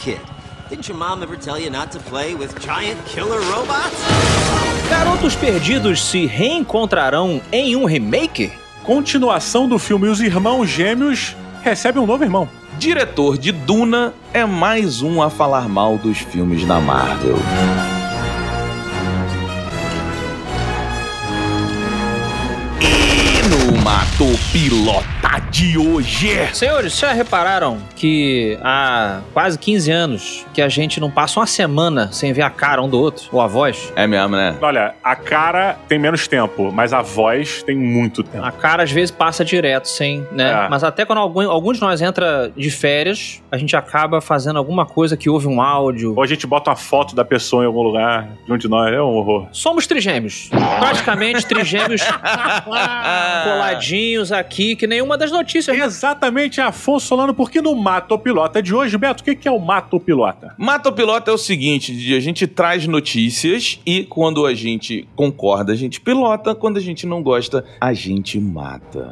kid. Didn't your mom ever tell you not to play with giant killer robots? Garotos Perdidos se reencontrarão em um remake? Continuação do filme Os Irmãos Gêmeos recebe um novo irmão. Diretor de Duna é mais um a falar mal dos filmes da Marvel. E no Matopilota de hoje. Senhores, já repararam que há quase 15 anos que a gente não passa uma semana sem ver a cara um do outro, ou a voz? É mesmo, né? Olha, a cara tem menos tempo, mas a voz tem muito tempo. A cara às vezes passa direto, sem, né? É. Mas até quando alguns de nós entra de férias, a gente acaba fazendo alguma coisa que ouve um áudio. Ou a gente bota uma foto da pessoa em algum lugar, de um de nós, é um horror. Somos trigêmeos. Praticamente trigêmeos coladinhos aqui, que nenhuma das notícias. Exatamente, Afonso Solano, porque no Matopilota de hoje, Beto, o que é o Matopilota? Matopilota é o seguinte, a gente traz notícias e quando a gente concorda, a gente pilota, quando a gente não gosta, a gente mata.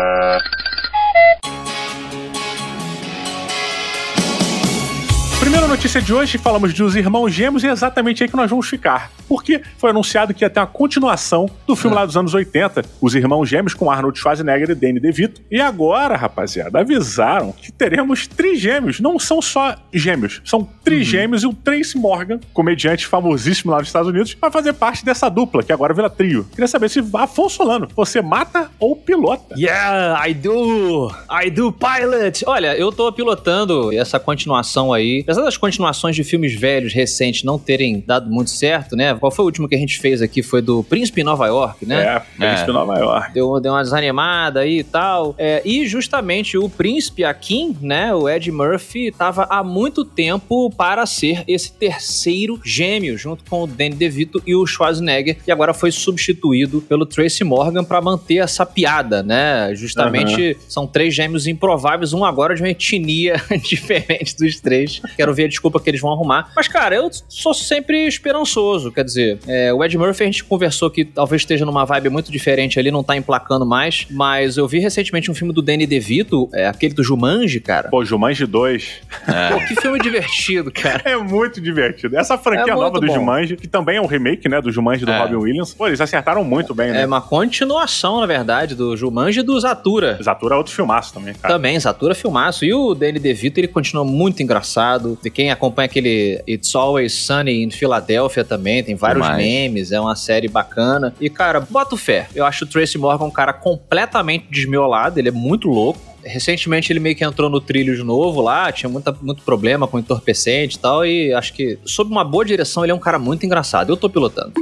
Primeira notícia de hoje, falamos de Os Irmãos Gêmeos e é exatamente aí que nós vamos ficar. Porque foi anunciado que ia ter uma continuação do filme lá dos anos 80, Os Irmãos Gêmeos, com Arnold Schwarzenegger e Danny DeVito. E agora, rapaziada, avisaram que teremos trigêmeos. Não são só gêmeos, são trigêmeos e o Tracy Morgan, comediante famosíssimo lá nos Estados Unidos, vai fazer parte dessa dupla, que agora vira trio. Queria saber se, Afonso Solano, você mata ou pilota? Yeah, I do pilot. Olha, eu tô pilotando essa continuação aí. Apesar das continuações de filmes velhos, recentes, não terem dado muito certo, né? Qual foi o último que a gente fez aqui? Foi do Príncipe em Nova York, né? Príncipe em Nova York. Deu uma desanimada aí e tal. E justamente o Príncipe Akin, né? O Ed Murphy, tava há muito tempo para ser esse terceiro gêmeo, junto com o Danny DeVito e o Schwarzenegger, e agora foi substituído pelo Tracy Morgan para manter essa piada, né? Justamente são três gêmeos improváveis, um agora de uma etnia diferente dos três. Quero ver a desculpa que eles vão arrumar. Mas, cara, eu sou sempre esperançoso. Quer dizer, o Ed Murphy, a gente conversou que talvez esteja numa vibe muito diferente ali, não tá emplacando mais. Mas eu vi recentemente um filme do Danny DeVito, aquele do Jumanji, cara. Pô, Jumanji 2. Pô, que filme divertido, cara. É muito divertido. Essa franquia nova do Jumanji, que também é um remake, né, do Jumanji do Robin Williams. Pô, eles acertaram muito bem, né? É uma continuação, na verdade, do Jumanji e do Zathura. Zathura é outro filmaço também, cara. Também, Zathura é filmaço. E o Danny DeVito, ele continua muito engraçado. De quem acompanha aquele It's Always Sunny in Philadelphia também, tem vários memes, é uma série bacana. E, cara, boto fé. Eu acho o Tracy Morgan um cara completamente desmiolado, ele é muito louco. Recentemente ele meio que entrou no trilho de novo lá, tinha muito problema com entorpecente e tal, e acho que sob uma boa direção ele é um cara muito engraçado. Eu tô pilotando.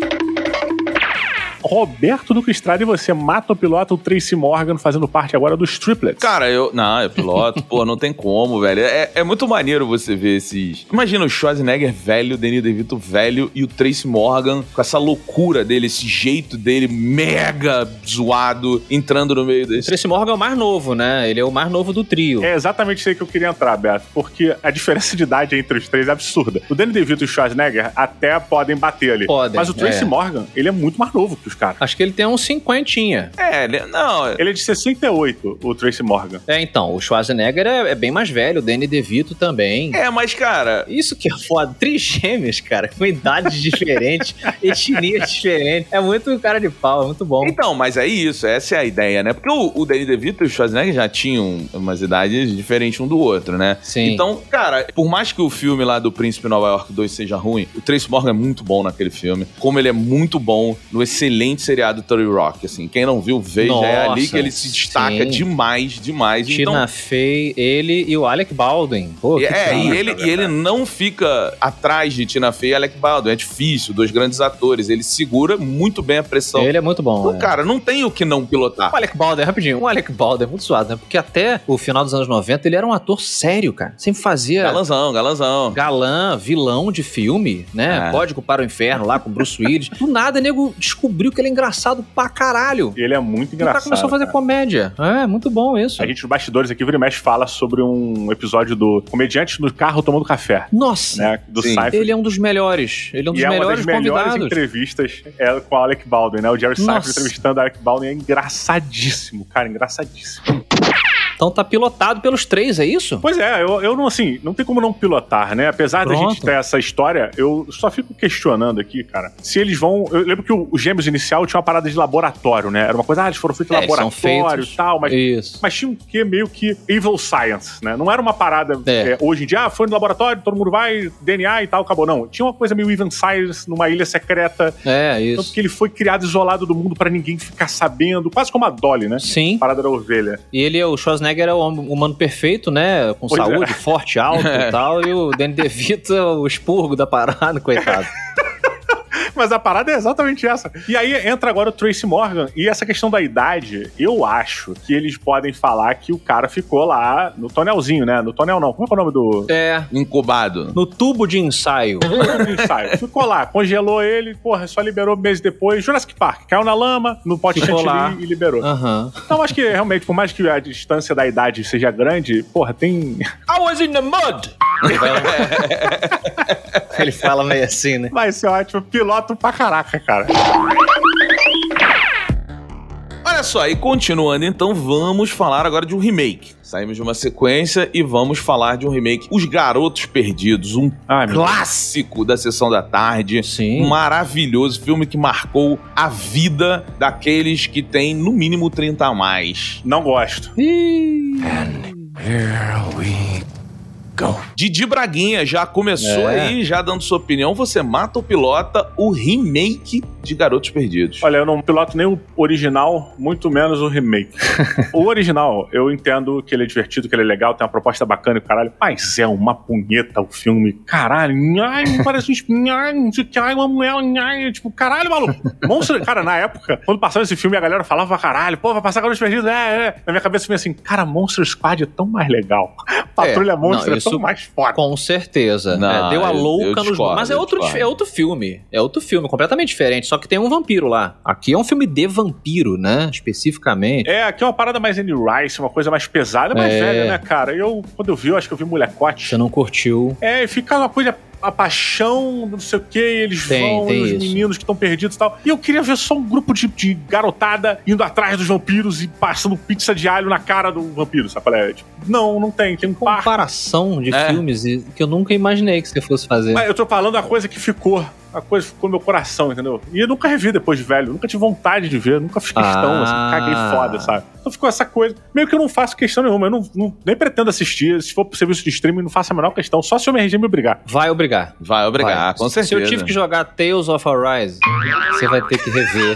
Roberto Duque Estrada, e você mata ou pilota o Tracy Morgan fazendo parte agora dos Triplets? Cara, eu piloto, pô, não tem como, velho. É muito maneiro você ver esses... Imagina o Schwarzenegger velho, o Danny DeVito velho e o Tracy Morgan com essa loucura dele, esse jeito dele mega zoado, entrando no meio desse... O Tracy Morgan é o mais novo, né? Ele é o mais novo do trio. É exatamente isso aí que eu queria entrar, Beto, porque a diferença de idade entre os três é absurda. O Danny DeVito e o Schwarzenegger até podem bater ali. Podem, mas o Tracy Morgan, ele é muito mais novo que os caras. Acho que ele tem uns 50. Ele é de 68, o Tracy Morgan. Então, o Schwarzenegger é bem mais velho, o Danny DeVito também. Mas, cara... Isso que é foda. Trigêmeos, cara, com idades diferentes, etnias diferentes. É muito cara de pau, é muito bom. Então, mas é isso, essa é a ideia, né? Porque o Danny DeVito e o Schwarzenegger já tinham umas idades diferentes um do outro, né? Sim. Então, cara, por mais que o filme lá do Príncipe Nova York 2 seja ruim, o Tracy Morgan é muito bom naquele filme, como ele é muito bom no excelente seriado 30 Rock, assim. Quem não viu, veja. Nossa, é ali que ele se destaca demais. Tina Fey, ele e o Alec Baldwin. Pô, e ele não fica atrás de Tina Fey e Alec Baldwin. É difícil, dois grandes atores. Ele segura muito bem a pressão. Ele é muito bom. Então, cara, não tem o que não pilotar. O Alec Baldwin, rapidinho. O Alec Baldwin é muito suado, né? Porque até o final dos anos 90 ele era um ator sério, cara. Sempre fazia... Galanzão. Galã, vilão de filme, né? Código para o Inferno lá com Bruce Willis. Do nada, o nego descobriu que ele é engraçado pra caralho. Ele é muito engraçado. O cara começou a fazer comédia. É, muito bom isso. A gente, nos bastidores aqui, vira e mexe, fala sobre um episódio do Comediante no Carro Tomando Café. Nossa! Né, do Seinfeld. Ele é um dos melhores. Ele é um dos melhores convidados. E é uma das melhores entrevistas com o Alec Baldwin, né? O Jerry Seinfeld entrevistando o Alec Baldwin é engraçadíssimo, cara, engraçadíssimo. Então tá pilotado pelos 3, é isso? Pois é, eu não, assim, não tem como não pilotar, né? Apesar da gente ter essa história, eu só fico questionando aqui, cara, se eles vão... Eu lembro que o Gêmeos inicial tinha uma parada de laboratório, né? Era uma coisa, eles foram feitos em laboratório e tal, mas tinha um quê meio que evil science, né? Não era uma parada hoje em dia, foi no laboratório, todo mundo vai, DNA e tal, acabou. Não, tinha uma coisa meio evil science numa ilha secreta. Isso. Tanto que ele foi criado isolado do mundo pra ninguém ficar sabendo, quase como a Dolly, né? Sim. A parada da ovelha. E ele, o Schwarzenegger, é o humano perfeito, né? Com saúde, forte, alto e tal, e o Danny DeVito é o expurgo da parada, coitado. Mas a parada é exatamente essa. E aí entra agora o Tracy Morgan. E essa questão da idade, eu acho que eles podem falar que o cara ficou lá no tonelzinho, né? No tonel não. Como é que é o nome do... Incubado. No tubo de ensaio. Ficou lá, congelou ele, porra, só liberou meses depois. Jurassic Park, caiu na lama, no pote chantilly e liberou. Então acho que realmente, por mais que a distância da idade seja grande, porra, tem... I was in the mud! Ele fala meio assim, né? Vai ser ótimo. Piloto pra caraca, cara. Olha só, e continuando então, vamos falar agora de um remake. Saímos de uma sequência e vamos falar de um remake. Os Garotos Perdidos, um clássico da Sessão da Tarde. Sim. Um maravilhoso filme que marcou a vida daqueles que têm no mínimo 30 a mais. Não gosto. And here we go. Didi Braguinha já começou aí, já dando sua opinião. Você mata ou pilota o remake de Garotos Perdidos? Olha, eu não piloto nem o original, muito menos o remake. O original, eu entendo que ele é divertido, que ele é legal, tem uma proposta bacana e caralho, mas é uma punheta o filme. Caralho, parece um espinho, uma mulher, tipo, caralho, maluco. Monstro, cara, na época, quando passava esse filme, a galera falava, caralho, pô, vai passar Garotos Perdidos, Na minha cabeça vinha assim, cara, Monster Squad é tão mais legal. Patrulha Monstro é tão mais foda. Com certeza. Não, deu a louca nos... Mas é outro filme. É outro filme, completamente diferente. Só que tem um vampiro lá. Aqui é um filme de vampiro, né? Especificamente. Aqui é uma parada mais Andy Rice, uma coisa mais pesada, mais velha, né, cara? Quando eu vi, eu acho que eu vi Molecote. Você não curtiu? Fica uma coisa... A paixão, não sei o que, eles vão, os meninos que estão perdidos e tal. E eu queria ver só um grupo de garotada indo atrás dos vampiros e passando pizza de alho na cara do vampiro, sabe? Tipo, não tem. Tem um comparação de filmes que eu nunca imaginei que você fosse fazer. Mas eu tô falando a coisa que ficou. A coisa ficou no meu coração, entendeu? E eu nunca revi depois de velho. Nunca tive vontade de ver. Nunca fiz questão, assim. Caguei foda, sabe? Então ficou essa coisa. Meio que eu não faço questão nenhuma. Eu nem pretendo assistir. Se for pro serviço de streaming, não faço a menor questão. Só se o MRG me obrigar. Vai obrigar, com certeza. Se eu tive que jogar Tales of Arise, você vai ter que rever.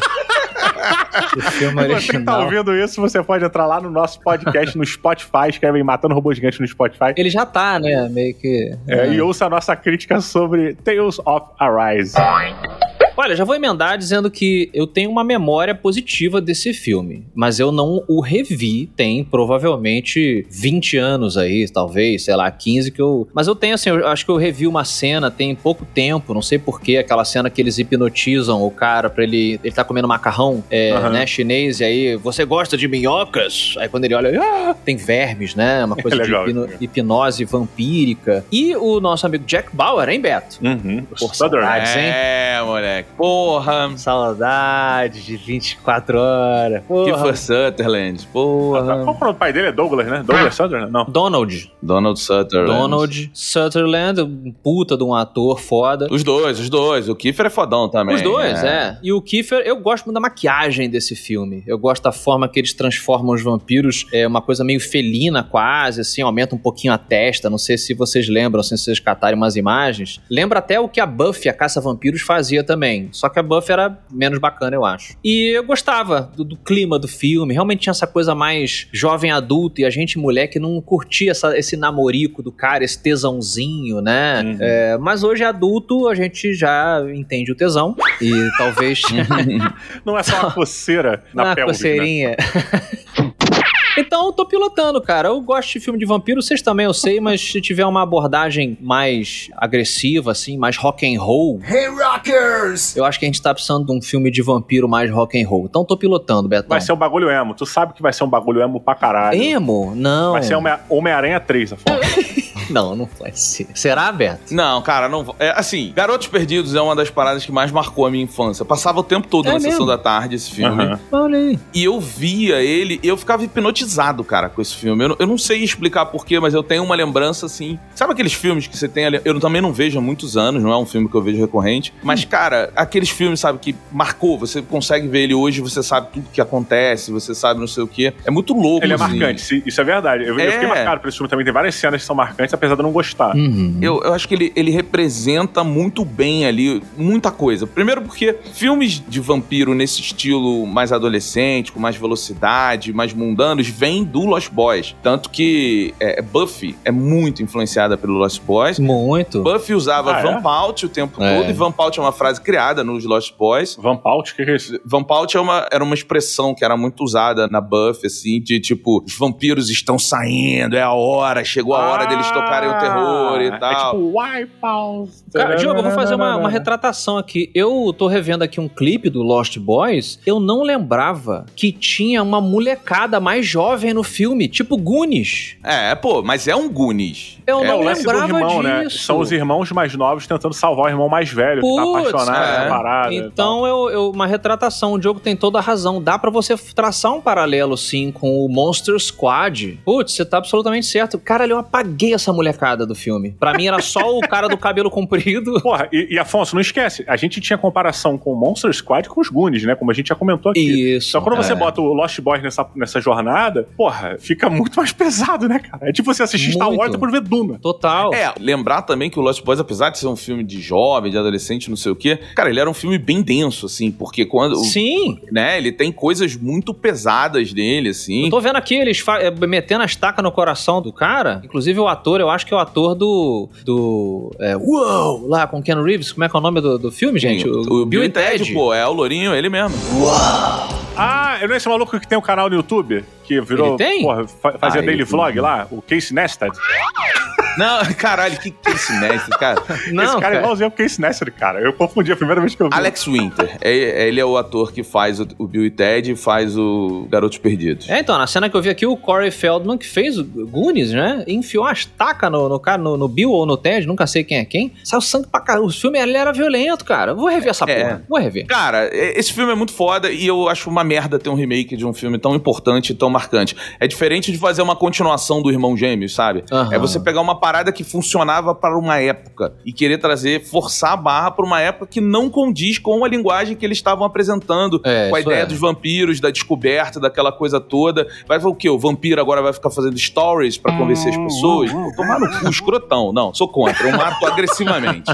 O filme original. Você que tá ouvindo isso, você pode entrar lá no nosso podcast no Spotify, escreve Matando Robôs Gigantes no Spotify. Ele já tá, né? Meio que... E ouça a nossa crítica sobre Tales of Arise. Olha, já vou emendar dizendo que eu tenho uma memória positiva desse filme, mas eu não o revi, tem provavelmente 20 anos aí, talvez, sei lá, 15 que eu... Mas eu tenho, assim, eu acho que eu revi uma cena tem pouco tempo, não sei porquê, aquela cena que eles hipnotizam o cara pra ele tá comendo macarrão, né, chinês, e aí, você gosta de minhocas? Aí quando ele olha, tem vermes, né, uma coisa legal, de hipnose vampírica. E o nosso amigo Jack Bauer, hein, Beto? Por saudades, hein? Moleque. Porra. Saudade de 24 horas. Porra. Kiefer Sutherland. Porra. Qual o pai dele? É Douglas, né? Douglas Sutherland? Não. Donald Sutherland. Donald Sutherland, um puta de um ator foda. Os dois. O Kiefer é fodão também. Os dois, E o Kiefer, eu gosto muito da maquiagem desse filme. Eu gosto da forma que eles transformam os vampiros. É uma coisa meio felina quase, assim, aumenta um pouquinho a testa. Não sei se vocês lembram, se vocês catarem umas imagens. Lembra até o que a Buffy, a Caça-Vampiros, fazia também. Só que a Buffy era menos bacana, eu acho. E eu gostava do clima do filme. Realmente tinha essa coisa mais jovem adulto e a gente, mulher, que não curtia esse namorico do cara, esse tesãozinho, né? Mas hoje, adulto, a gente já entende o tesão. E talvez... Não é só uma coceira na pelve, coceirinha. Né? Então, eu tô pilotando, cara. Eu gosto de filme de vampiro, vocês também, eu sei, mas se tiver uma abordagem mais agressiva, assim, mais rock and roll... Hey, rockers! Eu acho que a gente tá precisando de um filme de vampiro mais rock and roll. Então, tô pilotando, Betão. Vai ser um bagulho emo. Tu sabe que vai ser um bagulho emo pra caralho. Emo? Não. Vai ser Homem-Aranha 3, a forma. Não vai ser. Será, Beto? Não, cara, não. Assim, Garotos Perdidos é uma das paradas que mais marcou a minha infância. Passava o tempo todo na sessão da tarde esse filme. Olha aí. E eu via ele e eu ficava hipnotizado, cara, com esse filme. Eu não sei explicar porquê, mas eu tenho uma lembrança, assim... Sabe aqueles filmes que você tem ali? Eu também não vejo há muitos anos, não é um filme que eu vejo recorrente. Mas, cara, aqueles filmes, sabe, que marcou. Você consegue ver ele hoje, você sabe tudo que acontece, você sabe não sei o quê. É muito louco, Ele é assim. marcante, isso é verdade. Eu fiquei marcado por esse filme também. Tem várias cenas que são marcantes, apesar de eu não gostar. Eu acho que ele representa muito bem ali muita coisa. Primeiro porque filmes de vampiro nesse estilo mais adolescente, com mais velocidade, mais mundanos, vêm do Lost Boys. Tanto que Buffy é muito influenciada pelo Lost Boys. Muito. Buffy usava Vamp Out o tempo todo, e Vamp Out é uma frase criada nos Lost Boys. Vamp Out? O que é isso? Vamp Out era uma expressão que era muito usada na Buffy, assim, de tipo, os vampiros estão saindo, é a hora, chegou a hora deles tocarem o terror e tal. É tipo Wipeout. Cara, Diogo, eu vou fazer uma retratação aqui. Eu tô revendo aqui um clipe do Lost Boys. Eu não lembrava que tinha uma molecada mais jovem no filme, tipo Goonies. Mas é um Goonies. Eu não o lance do lembrava irmão, né? disso. São os irmãos mais novos tentando salvar o irmão mais velho, que tá apaixonado na parada. Então, uma retratação. O Diogo tem toda a razão. Dá pra você traçar um paralelo, sim, com o Monster Squad. Putz, você tá absolutamente certo. Cara, eu apaguei essa molecada do filme. Pra mim, era só o cara do cabelo comprido. Porra, e Afonso, não esquece, a gente tinha comparação com o Monster Squad com os Goonies, né? Como a gente já comentou aqui. Isso. Só quando você bota o Lost Boys nessa jornada, porra, fica muito mais pesado, né, cara? É tipo você assistir Star Wars depois ver Duna. Total. Lembrar também que o Lost Boys, apesar de ser um filme de jovem, de adolescente, não sei o quê, cara, ele era um filme bem denso, assim, porque quando... Sim. Né, ele tem coisas muito pesadas nele, assim. Eu tô vendo aqui eles metendo as tacas no coração do cara. Inclusive o ator, eu acho que é o ator do Uou! Lá com Keanu Reeves. Como é que é o nome do filme, gente? O Bill e Ted, pô, é o lourinho, ele mesmo. Não é esse maluco que tem um canal no YouTube? Que virou, Ele tem? porra, fazia daily vlog lá? O Casey Neistat? Não, caralho, que Casey Neistat, cara? Não, esse cara é igualzinho ao Casey Neistat, cara. Eu confundi a primeira vez que eu vi. Alex Winter. Ele é o ator que faz o Bill e Ted e faz o Garotos Perdidos. Então, na cena que eu vi aqui, o Corey Feldman, que fez o Goonies, né? Enfiou as tacas no Bill ou no Ted, nunca sei quem é quem. Saiu sangue pra caralho. O filme ali era violento, cara. Vou rever essa porra. Vou rever. Cara, esse filme é muito foda e eu acho uma merda ter um remake de um filme tão importante e tão marcante. É diferente de fazer uma continuação do Irmão Gêmeos, sabe? É você pegar uma parada que funcionava para uma época e querer forçar a barra para uma época que não condiz com a linguagem que eles estavam apresentando, com a ideia dos vampiros, da descoberta, daquela coisa toda. Vai ver o quê? O vampiro agora vai ficar fazendo stories para convencer as pessoas? Pô, tomar no cu, escrotão. Não, sou contra. Eu mato agressivamente.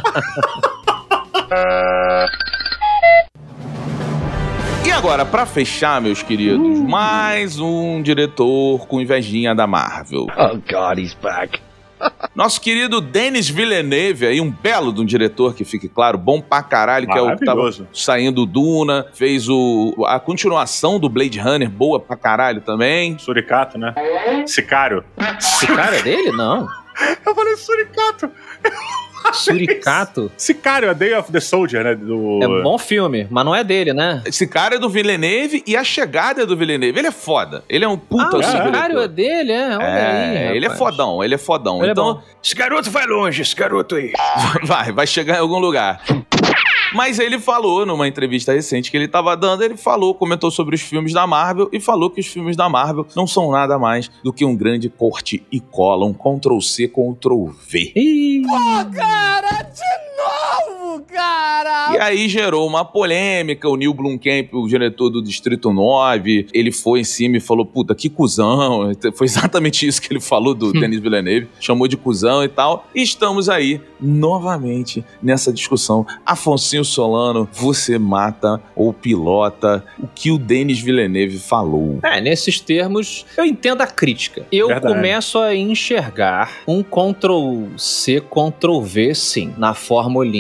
E agora, pra fechar, meus queridos, mais um diretor com invejinha da Marvel. Oh, God, he's back. Nosso querido Denis Villeneuve, aí um belo de um diretor, que fique claro, bom pra caralho, que é o que tava saindo Duna, fez a continuação do Blade Runner, boa pra caralho também. Suricato, né? Sicário. Sicário é dele? Não. Eu falei Suricato. Suricato? Sicário, A Day of the Soldier, né? É um bom filme, mas não é dele, né? Sicário é do Villeneuve e A Chegada é do Villeneuve. Ele é foda. Ele é um puta o Sicário é dele, Olha aí, ele é fodão, ele é fodão. Ele então, Esse garoto vai longe, esse garoto aí. Vai chegar em algum lugar. Mas ele falou, numa entrevista recente que ele tava dando, comentou sobre os filmes da Marvel e falou que os filmes da Marvel não são nada mais do que um grande corte e cola, um Ctrl-C, Ctrl-V. Pô, cara, de novo, cara! E aí gerou uma polêmica, o Neil Blomkamp, o diretor do Distrito 9, ele foi em cima e falou, puta, que cuzão. Foi exatamente isso que ele falou do Denis Villeneuve, chamou de cuzão e tal. E estamos aí, novamente, nessa discussão. Afonso Solano, você mata ou pilota o que o Denis Villeneuve falou. Nesses termos, eu entendo a crítica. Eu começo a enxergar um Ctrl-C, Ctrl-V, sim, na formulinha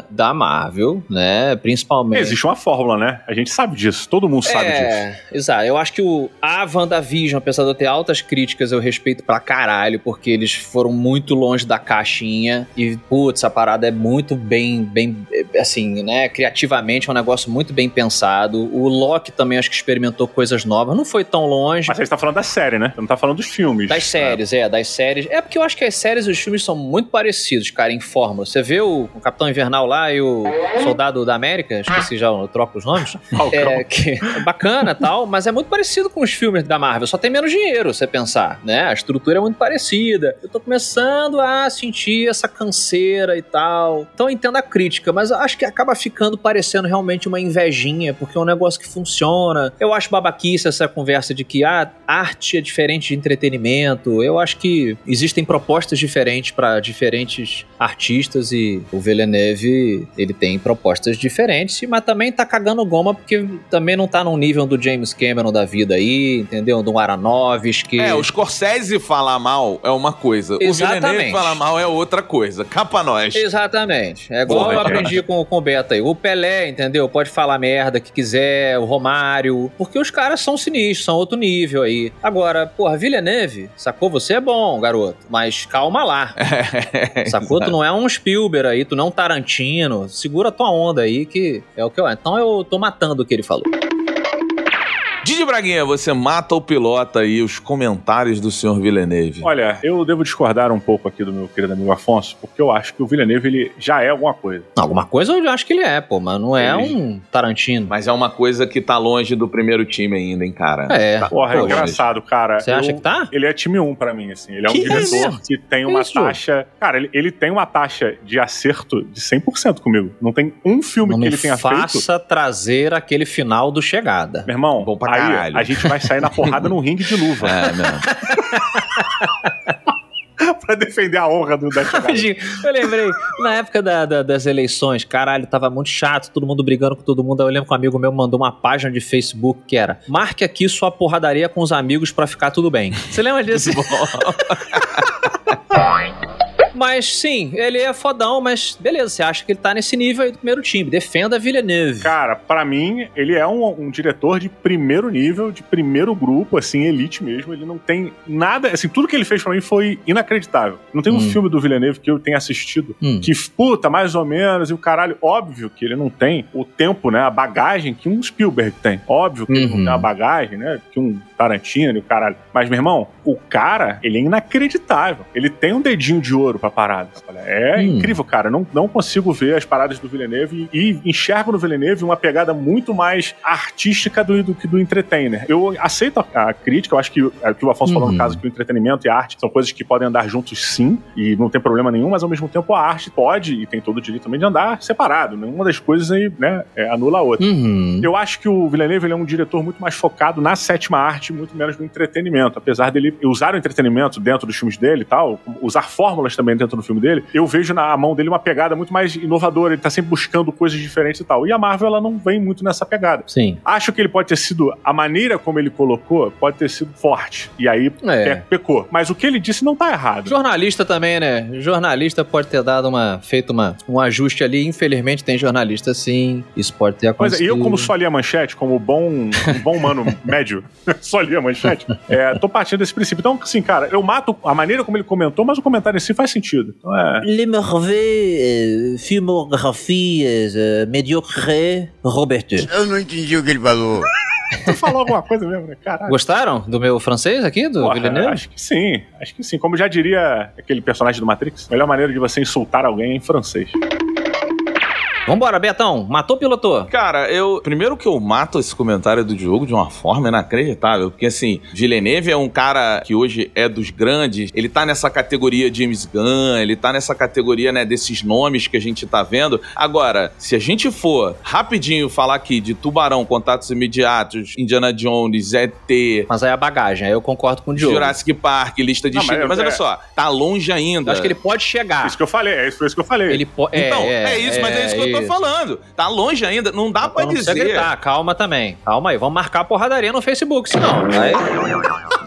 da Marvel, né? Principalmente. Existe uma fórmula, né? A gente sabe disso, todo mundo sabe disso. Exato. Eu acho que a WandaVision, apesar de eu ter altas críticas, eu respeito pra caralho, porque eles foram muito longe da caixinha e, putz, a parada é muito bem, assim, né? Criativamente é um negócio muito bem pensado. O Loki também acho que experimentou coisas novas, não foi tão longe. Mas você tá falando da série, né? Você não tá falando dos filmes. Das séries, das séries. É porque eu acho que as séries e os filmes são muito parecidos, cara, em fórmula. Você vê o Capitão Invernal lá e o Soldado da América, esqueci já, eu troco os nomes. Que é bacana e tal, mas é muito parecido com os filmes da Marvel, só tem menos dinheiro, você pensar, né? A estrutura é muito parecida. Eu tô começando a sentir essa canseira e tal. Então eu entendo a crítica, mas acho que acaba ficando parecendo realmente uma invejinha, porque é um negócio que funciona. Eu acho babaquice essa conversa de que arte é diferente de entretenimento. Eu acho que existem propostas diferentes para diferentes artistas e o Villeneuve, ele tem propostas diferentes, mas também tá cagando goma porque também não tá num nível do James Cameron da vida aí, entendeu? Do Aronofsky. O Scorsese falar mal é uma coisa. Exatamente. O Villeneuve falar mal é outra coisa. Capa nós. Exatamente. É igual eu aprendi com o Beto aí. O Pelé, entendeu? Pode falar merda que quiser, o Romário, porque os caras são sinistros, são outro nível aí. Agora, porra, Villeneuve, sacou? Você é bom, garoto, mas calma lá. Sacou? Tu não é um Spielberg aí, tu não é um Tarantino. Segura tua onda aí, que é o que eu... Então eu tô matando o que ele falou. Didi Braguinha, você mata ou pilota aí os comentários do senhor Villeneuve? Olha, eu devo discordar um pouco aqui do meu querido amigo Afonso, porque eu acho que o Villeneuve, ele já é alguma coisa. Alguma coisa eu acho que ele é, pô, mas não é um Tarantino. Mas é uma coisa que tá longe do primeiro time ainda, hein, cara? Porra, é engraçado, cara. Você acha que tá? Ele é time 1 pra mim, assim. Ele é um diretor que tem uma taxa... Cara, ele tem uma taxa de acerto de 100% comigo. Não tem um filme que ele tenha feito... Não faça trazer aquele final do Chegada. Meu irmão, bom pra aí caralho. A gente vai sair na porrada num ringue de luva. Mesmo. Pra defender a honra do da Chegada. Eu lembrei, na época das eleições, caralho, tava muito chato, todo mundo brigando com todo mundo. Aí eu lembro que um amigo meu mandou uma página de Facebook que era: marque aqui sua porradaria com os amigos pra ficar tudo bem. Você lembra disso? Mas sim, ele é fodão, mas beleza, você acha que ele tá nesse nível aí do primeiro time. Defenda a Villeneuve. Cara, pra mim, ele é um diretor de primeiro nível, de primeiro grupo, assim, elite mesmo. Ele não tem nada... Assim, tudo que ele fez pra mim foi inacreditável. Não tem um filme do Villeneuve que eu tenha assistido que, puta, mais ou menos, e o caralho... Óbvio que ele não tem o tempo, né, a bagagem que um Spielberg tem. Óbvio que ele não tem a bagagem, né, que um Tarantino e o caralho. Mas, meu irmão, o cara, ele é inacreditável. Ele tem um dedinho de ouro pra parada. É incrível, cara. Não consigo ver as paradas do Villeneuve e enxergo no Villeneuve uma pegada muito mais artística do que do entertainer. Eu aceito a crítica, eu acho que o que o Afonso falou no caso, que o entretenimento e a arte são coisas que podem andar juntos sim, e não tem problema nenhum, mas ao mesmo tempo a arte pode, e tem todo o direito também de andar separado. Nenhuma das coisas aí, né, anula a outra. Eu acho que o Villeneuve, ele é um diretor muito mais focado na sétima arte, muito menos no entretenimento. Apesar dele usar o entretenimento dentro dos filmes dele e tal, usar fórmulas também dentro do filme dele, eu vejo na mão dele uma pegada muito mais inovadora. Ele tá sempre buscando coisas diferentes e tal. E a Marvel, ela não vem muito nessa pegada. Sim. Acho que ele pode ter sido, a maneira como ele colocou, pode ter sido forte. E aí pecou. Mas o que ele disse não tá errado. Jornalista também, né? Jornalista pode ter dado feito um ajuste ali. Infelizmente tem jornalista sim. Isso pode ter acontecido. Pois é, e eu, como só li a manchete, como um bom humano médio, só li a manchete, tô partindo desse princípio. Então, assim, cara, eu mato a maneira como ele comentou, mas o comentário em si faz sentido. Então Le Merveille, filmografias mediocre, Roberto. Eu não entendi o que ele falou. Tu falou alguma coisa mesmo, né? Caralho. Gostaram do meu francês aqui, do Villeneuve? Acho que sim. Como já diria aquele personagem do Matrix, a melhor maneira de você insultar alguém é em francês. Vambora, Betão. Matou ou pilotou? Cara, primeiro que eu mato esse comentário do Diogo de uma forma inacreditável, porque assim, Villeneuve é um cara que hoje é dos grandes, ele tá nessa categoria James Gunn, ele tá nessa categoria, né, desses nomes que a gente tá vendo. Agora, se a gente for rapidinho falar aqui de Tubarão, Contatos Imediatos, Indiana Jones, ET... Mas aí a bagagem, aí eu concordo com o Diogo. Jurassic Park, Lista de Schindler, mas olha só, tá longe ainda. Acho que ele pode chegar. Isso que eu falei, é isso que eu falei. Ele então, é isso que eu tô falando. Tá longe ainda, não dá pra dizer. Gritar, calma também. Calma aí, vamos marcar a porradaria no Facebook, senão.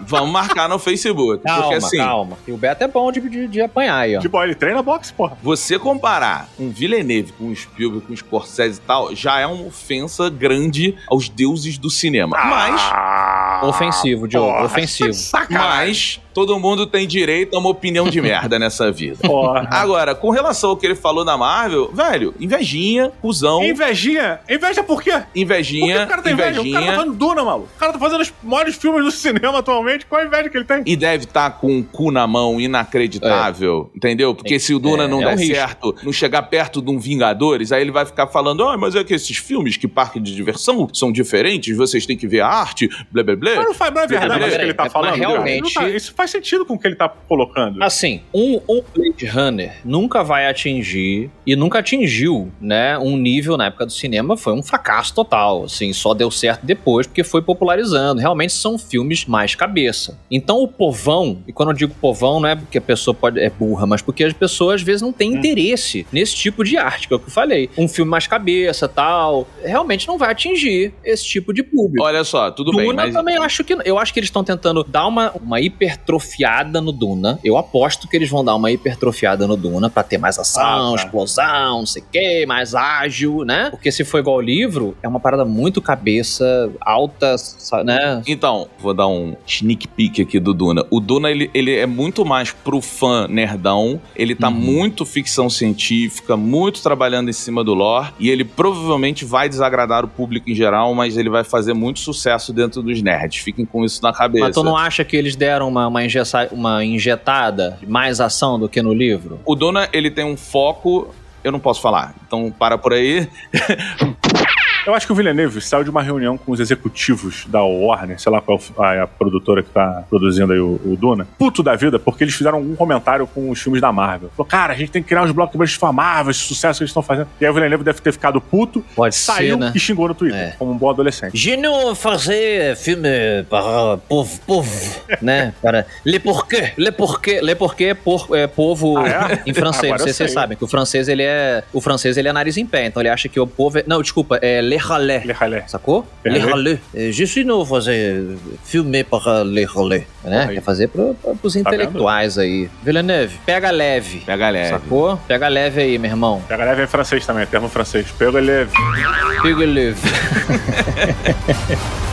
Vamos marcar no Facebook. Porque assim, Calma. E o Beto é bom de apanhar aí, ó. De boa, ele treina boxe, porra. você comparar um Villeneuve com o Spielberg, com o Scorsese e tal, já é uma ofensa grande aos deuses do cinema. Ofensivo, Diogo, ofensivo. Mas todo mundo tem direito a uma opinião de merda nessa vida. Porra. Agora, com relação ao que ele falou da Marvel, velho, invejinha, cuzão, Invejinha? Inveja por quê? Por que invejinha, o cara tem inveja? O cara tá fazendo Duna, maluco. O cara tá fazendo os maiores filmes do cinema atualmente. Qual a inveja que ele tem? E deve estar com o cu na mão inacreditável, entendeu? Porque se o Duna não der risco. certo, não chegar perto de um Vingadores, aí ele vai ficar falando, mas é que esses filmes que parque de diversão são diferentes, vocês têm que ver a arte, blá blá blá. Mas não é verdade Mas isso que ele tá mas falando. realmente- Não tá- isso faz sentido com o que ele tá colocando. Assim, um Blade Runner nunca vai atingir, e nunca atingiu, né, um nível na época do cinema, foi um fracasso total, assim, só deu certo depois porque foi popularizando. Realmente são filmes mais cabeça. Então o povão, e quando eu digo povão, não é porque a pessoa é burra, mas porque as pessoas às vezes não têm interesse nesse tipo de arte, que é o que eu falei. Um filme mais cabeça, tal, realmente não vai atingir esse tipo de público. Olha só, tudo bem, Duna mas também eu acho que eles estão tentando dar uma hipertrofiada no Duna. Eu aposto que eles vão dar uma hipertrofiada no Duna pra ter mais ação, explosão, não sei o que, mais ágil, né? Porque se for igual ao livro, é uma parada muito cabeça, alta, né? então, vou dar um sneak peek aqui do Duna. O Duna, ele é muito mais pro fã nerdão, ele tá muito ficção científica, muito trabalhando em cima do lore, e ele provavelmente vai desagradar o público em geral, mas ele vai fazer muito sucesso dentro dos nerds. Fiquem com isso na cabeça. Mas tu não acha que eles deram uma injetada de mais ação do que no livro? O Duna, ele tem um foco... Eu não posso falar, então para por aí. Eu acho que o Villeneuve saiu de uma reunião com os executivos da Warner, sei lá qual é a produtora que tá produzindo aí o Duna, puto da vida, porque eles fizeram algum comentário com os filmes da Marvel. Falou, cara, a gente tem que criar uns blockbusters famáveis, esse sucesso que eles estão fazendo. E aí o Villeneuve deve ter ficado puto, Pode saiu ser, né? e xingou no Twitter, como um bom adolescente. Je não fazer filme para povo, Né? Para Le Pourquoi. Le Pourquoi é povo em francês. Agora eu Vocês sei. sabem que o francês ele é nariz em pé, então ele acha que o povo é... Não, desculpa, é Le Ralais. Le Ralais. Sacou? Le Le Ralais. Je suis não fazer filme para Le Ralais. Né? Aí. Quer fazer pros intelectuais aí. Villeneuve, pega leve. Pega leve. Sacou? Pega leve aí, meu irmão. Pega leve é francês também, termo francês. Pega leve. Pega leve.